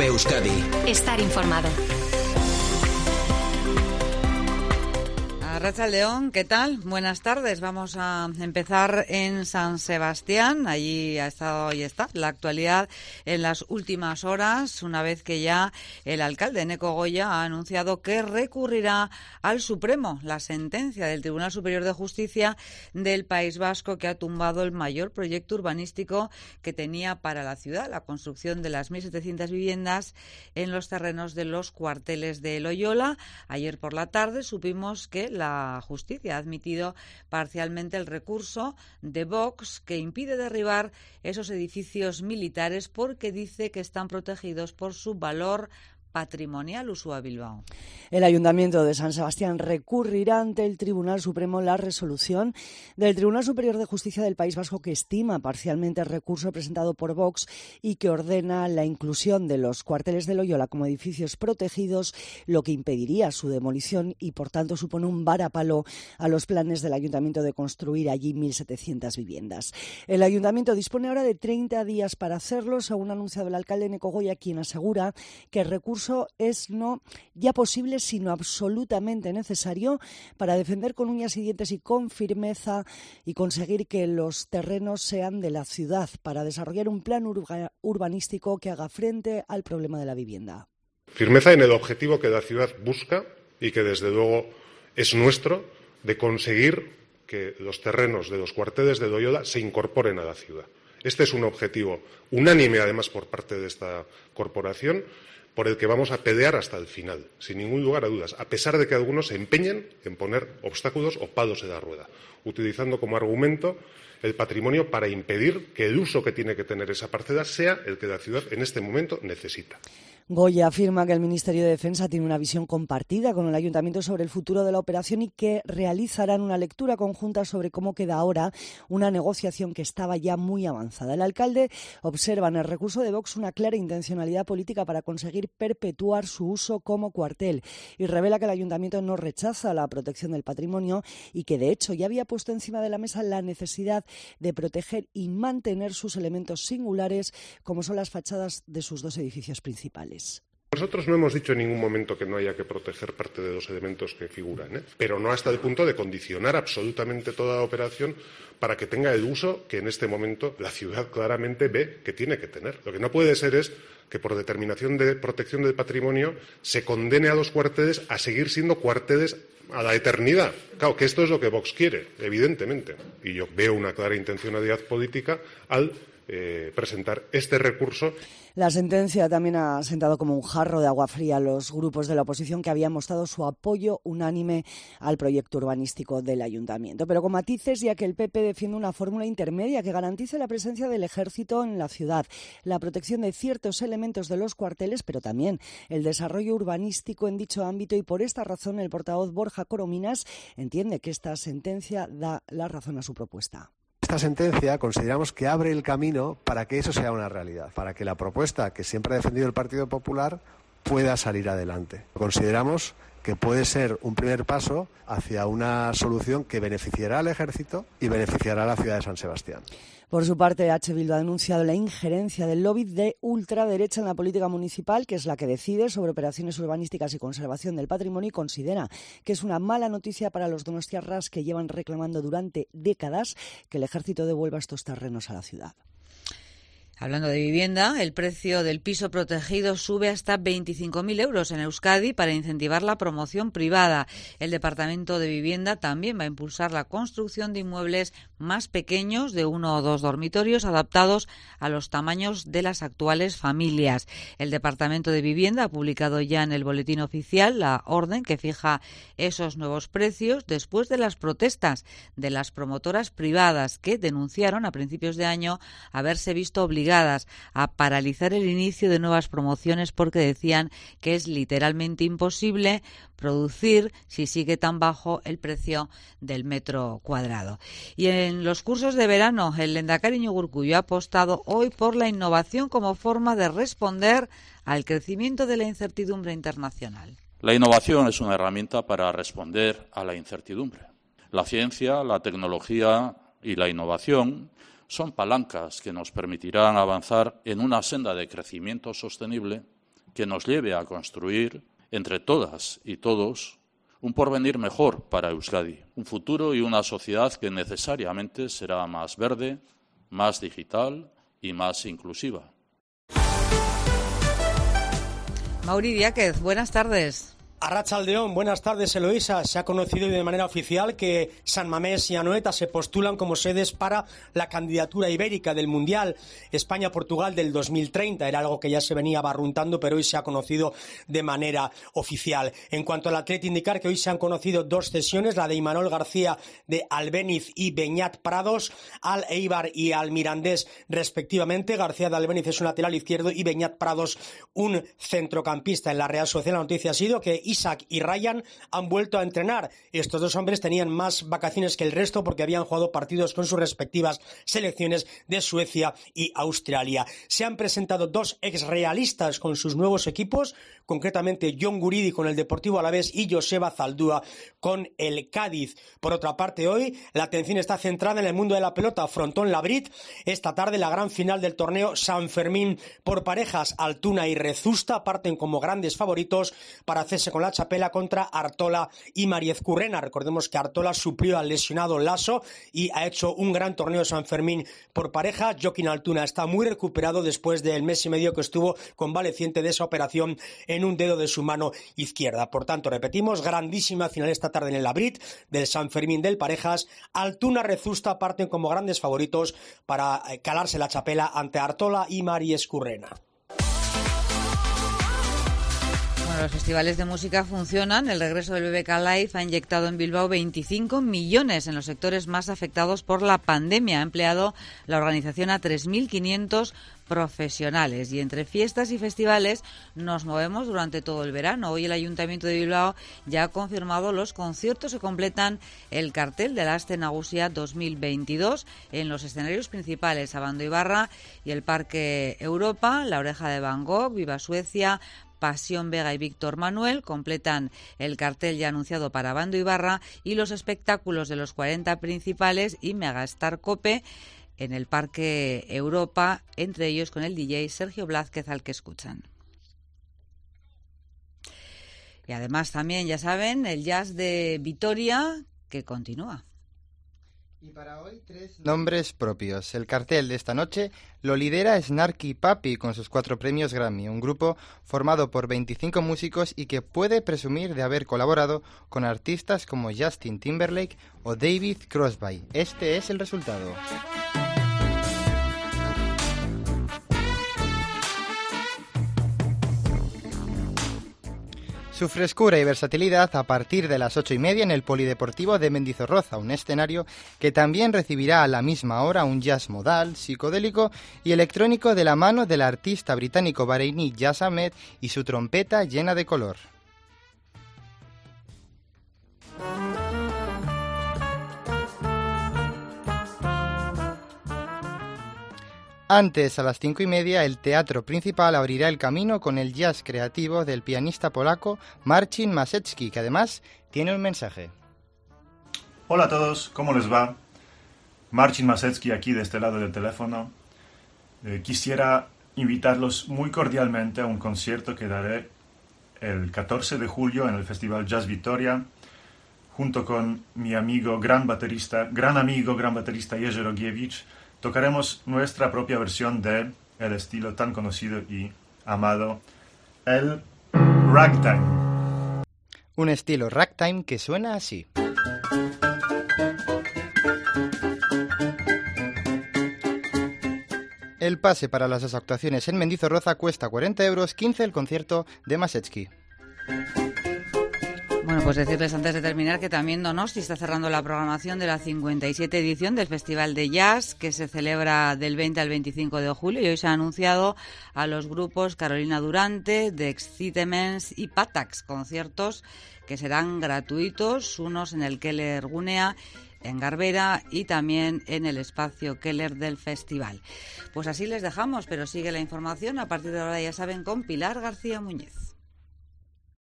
Cope Euskadi. Estar informado. Arratsaldeon, ¿qué tal? Buenas tardes. Vamos a empezar en San Sebastián. Allí ha estado y está la actualidad en las últimas horas, una vez que ya el alcalde Eneko Goya ha anunciado que recurrirá al Supremo la sentencia del Tribunal Superior de Justicia del País Vasco, que ha tumbado el mayor proyecto urbanístico que tenía para la ciudad, la construcción de las 1.700 viviendas en los terrenos de los cuarteles de Loyola. Ayer por la tarde supimos que la Justicia ha admitido parcialmente el recurso de Vox, que impide derribar esos edificios militares porque dice que están protegidos por su valor patrimonial. Ursúa Bilbao. El Ayuntamiento de San Sebastián recurrirá ante el Tribunal Supremo la resolución del Tribunal Superior de Justicia del País Vasco, que estima parcialmente el recurso presentado por Vox y que ordena la inclusión de los cuarteles de Loyola como edificios protegidos, lo que impediría su demolición y, por tanto, supone un varapalo a los planes del Ayuntamiento de construir allí 1.700 viviendas. El Ayuntamiento dispone ahora de 30 días para hacerlo, según ha anunciado el alcalde Eneko Goya, quien asegura que el recurso es no ya posible, sino absolutamente necesario para defender con uñas y dientes y con firmeza y conseguir que los terrenos sean de la ciudad, para desarrollar un plan urbanístico que haga frente al problema de la vivienda. Firmeza en el objetivo que la ciudad busca y que desde luego es nuestro, de conseguir que los terrenos de los cuarteles de Loyola se incorporen a la ciudad. Este es un objetivo unánime, además, por parte de esta corporación, por el que vamos a pelear hasta el final, sin ningún lugar a dudas, a pesar de que algunos se empeñen en poner obstáculos o palos en la rueda, utilizando como argumento el patrimonio para impedir que el uso que tiene que tener esa parcela sea el que la ciudad en este momento necesita. Goya afirma que el Ministerio de Defensa tiene una visión compartida con el Ayuntamiento sobre el futuro de la operación y que realizarán una lectura conjunta sobre cómo queda ahora una negociación que estaba ya muy avanzada. El alcalde observa en el recurso de Vox una clara intencionalidad política para conseguir perpetuar su uso como cuartel y revela que el Ayuntamiento no rechaza la protección del patrimonio y que, de hecho, ya había puesto encima de la mesa la necesidad de proteger y mantener sus elementos singulares, como son las fachadas de sus dos edificios principales. Nosotros no hemos dicho en ningún momento que no haya que proteger parte de los elementos que figuran, pero no hasta el punto de condicionar absolutamente toda la operación para que tenga el uso que en este momento la ciudad claramente ve que tiene que tener. Lo que no puede ser es que por determinación de protección del patrimonio se condene a los cuarteles a seguir siendo cuarteles a la eternidad. Claro, que esto es lo que Vox quiere, evidentemente. Y yo veo una clara intencionalidad política al presentar este recurso. La sentencia también ha sentado como un jarro de agua fría a los grupos de la oposición que habían mostrado su apoyo unánime al proyecto urbanístico del Ayuntamiento, pero con matices, ya que el PP defiende una fórmula intermedia que garantice la presencia del Ejército en la ciudad, la protección de ciertos elementos de los cuarteles, pero también el desarrollo urbanístico en dicho ámbito, y por esta razón el portavoz Borja Corominas entiende que esta sentencia da la razón a su propuesta. Esta sentencia consideramos que abre el camino para que eso sea una realidad, para que la propuesta que siempre ha defendido el Partido Popular pueda salir adelante. Consideramos que puede ser un primer paso hacia una solución que beneficiará al Ejército y beneficiará a la ciudad de San Sebastián. Por su parte, H. Bildu ha denunciado la injerencia del lobby de ultraderecha en la política municipal, que es la que decide sobre operaciones urbanísticas y conservación del patrimonio, y considera que es una mala noticia para los donostiarras, que llevan reclamando durante décadas que el Ejército devuelva estos terrenos a la ciudad. Hablando de vivienda, el precio del piso protegido sube hasta 25.000 euros en Euskadi para incentivar la promoción privada. El Departamento de Vivienda también va a impulsar la construcción de inmuebles más pequeños, de 1 o 2 dormitorios, adaptados a los tamaños de las actuales familias. El Departamento de Vivienda ha publicado ya en el Boletín Oficial la orden que fija esos nuevos precios después de las protestas de las promotoras privadas, que denunciaron a principios de año haberse visto obligadas a paralizar el inicio de nuevas promociones porque decían que es literalmente imposible producir si sigue tan bajo el precio del metro cuadrado. Y en los cursos de verano, el lehendakari Iñigo Urkullu ha apostado hoy por la innovación como forma de responder al crecimiento de la incertidumbre internacional. La innovación es una herramienta para responder a la incertidumbre. La ciencia, la tecnología y la innovación son palancas que nos permitirán avanzar en una senda de crecimiento sostenible que nos lleve a construir, entre todas y todos, un porvenir mejor para Euskadi, un futuro y una sociedad que necesariamente será más verde, más digital y más inclusiva. Mauri Diáquez, buenas tardes. Arratsaldeón, buenas tardes, Eloísa. Se ha conocido de manera oficial que San Mamés y Anoeta se postulan como sedes para la candidatura ibérica del Mundial España-Portugal del 2030. Era algo que ya se venía barruntando, pero hoy se ha conocido de manera oficial. En cuanto al Athletic, indicar que hoy se han conocido dos cesiones, la de Imanol García de Albéniz y Beñat Prados, al Eibar y al Mirandés respectivamente. García de Albéniz es un lateral izquierdo y Beñat Prados un centrocampista. En la Real Sociedad la noticia ha sido que Isaac y Ryan han vuelto a entrenar. Estos dos hombres tenían más vacaciones que el resto porque habían jugado partidos con sus respectivas selecciones de Suecia y Australia. Se han presentado dos exrealistas con sus nuevos equipos, concretamente Jon Guridi con el Deportivo Alavés y Joseba Zaldúa con el Cádiz. Por otra parte, hoy la atención está centrada en el mundo de la pelota. Frontón Labrit, esta tarde la gran final del torneo San Fermín por parejas. Altuna y Rezusta parten como grandes favoritos para hacerse con la chapela contra Artola y Mariez Currena. Recordemos que Artola suplió al lesionado Lasso y ha hecho un gran torneo de San Fermín por pareja. Joaquín Altuna está muy recuperado después del mes y medio que estuvo convaleciente de esa operación en un dedo de su mano izquierda. Por tanto, repetimos, grandísima final esta tarde en el Labrit del San Fermín del Parejas. Altuna, Rezusta parten como grandes favoritos para calarse la chapela ante Artola y Mariez Currena. Los festivales de música funcionan. El regreso del BBK Live ha inyectado en Bilbao 25 millones en los sectores más afectados por la pandemia. Ha empleado la organización a 3.500 profesionales. Y entre fiestas y festivales nos movemos durante todo el verano. Hoy el Ayuntamiento de Bilbao ya ha confirmado los conciertos que completan el cartel de la Aste Nagusia 2022 en los escenarios principales, Abando Ibarra y el Parque Europa, La Oreja de Van Gogh, Viva Suecia, Pasión Vega y Víctor Manuel completan el cartel ya anunciado para Abando Ibarra y los espectáculos de los 40 principales y Megastar Cope en el Parque Europa, entre ellos con el DJ Sergio Blázquez, al que escuchan. Y además también, ya saben, el jazz de Vitoria, que continúa. Y para hoy 3 nombres propios. El cartel de esta noche lo lidera Snarky Puppy con sus 4 premios Grammy, un grupo formado por 25 músicos y que puede presumir de haber colaborado con artistas como Justin Timberlake o David Crosby. Este es el resultado. Su frescura y versatilidad a partir de las 8:30 en el Polideportivo de Mendizorroza, un escenario que también recibirá a la misma hora un jazz modal, psicodélico y electrónico de la mano del artista británico Bahreini Jazz Ahmed y su trompeta llena de color. Antes, a las 5:30, el Teatro Principal abrirá el camino con el jazz creativo del pianista polaco Marcin Masecki, que además tiene un mensaje. Hola a todos, ¿cómo les va? Marcin Masecki aquí de este lado del teléfono. Quisiera invitarlos muy cordialmente a un concierto que daré el 14 de julio en el Festival Jazz Vitoria, junto con mi amigo, gran baterista Jerzy Rogiewicz. Tocaremos nuestra propia versión de el estilo tan conocido y amado, el ragtime. Un estilo ragtime que suena así. El pase para las dos actuaciones en Mendizorroza cuesta 40 euros, 15 el concierto de Masecki. Bueno, pues decirles antes de terminar que también Donosti está cerrando la programación de la 57 edición del Festival de Jazz, que se celebra del 20 al 25 de julio, y hoy se ha anunciado a los grupos Carolina Durante, The Excitements y Patax, conciertos que serán gratuitos, unos en el Keller Gunea, en Garbera, y también en el espacio Keller del festival. Pues así les dejamos, pero sigue la información a partir de ahora, ya saben, con Pilar García Muñiz.